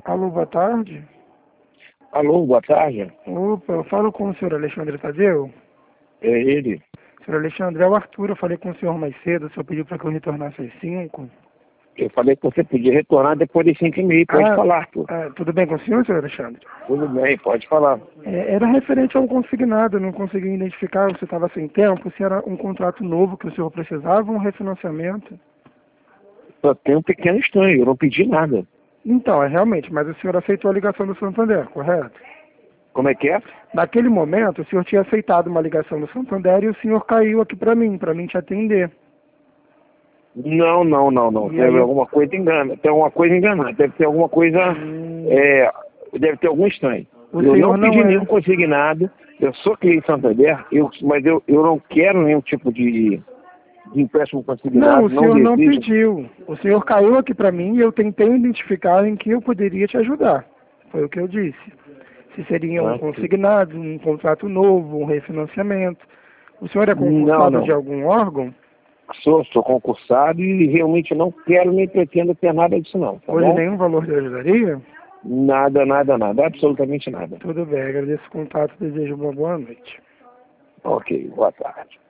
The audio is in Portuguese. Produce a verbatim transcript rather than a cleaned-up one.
Alô, boa tarde. Alô, boa tarde. Opa, eu falo com o senhor Alexandre Tadeu. É ele. Senhor Alexandre, é o Arthur, eu falei com o senhor mais cedo, o senhor pediu para que eu retornasse às cinco. Eu falei que você podia retornar depois das cinco e meia. Pode Ah, falar, Arthur. ah, tudo bem com o senhor, senhor Alexandre? Tudo bem, pode falar. É, era referente a um consignado, eu não consegui identificar, você estava sem tempo, se era um contrato novo que o senhor precisava, um refinanciamento. Só tem um pequeno estranho, eu não pedi nada. Então, é realmente, mas o senhor aceitou a ligação do Santander, correto? Como é que é? Naquele momento, o senhor tinha aceitado uma ligação do Santander e o senhor caiu aqui para mim, para mim te atender. Não, não, não, não. E Deve aí? alguma coisa engana. Tem alguma coisa enganada. Deve ter alguma coisa. Hum. É, deve ter algum estranho. O eu senhor não pedi não é... nenhum consignado. Eu sou cliente Santander, eu, mas eu, eu não quero nenhum tipo de, de empréstimo consignado. Não, o senhor não desejo. pediu. O senhor caiu aqui para mim e eu tentei identificar em que eu poderia te ajudar. Foi o que eu disse. Se seria um Ah, consignado, um contrato novo, um refinanciamento. O senhor é Não, concursado não. de algum órgão? Sou, sou concursado e realmente não quero nem pretendo ter nada disso não, tá Hoje bom? nenhum valor te ajudaria? Nada, nada, nada, absolutamente nada. Tudo bem, agradeço o contato e desejo uma boa noite. Ok, boa tarde.